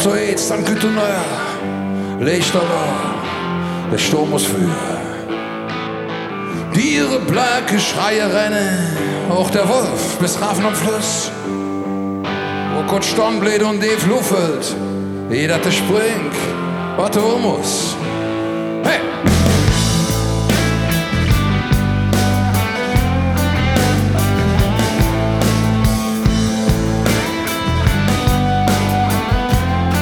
so jetzt, dann gut und neuer. Licht da, der Sturm muss für. Die ihre blanke Schreie rennen, auch der Wolf bis Rafen am Fluss. Wo Gott Stornbläht und die fluffelt, jeder der springt, was er muss. Hey!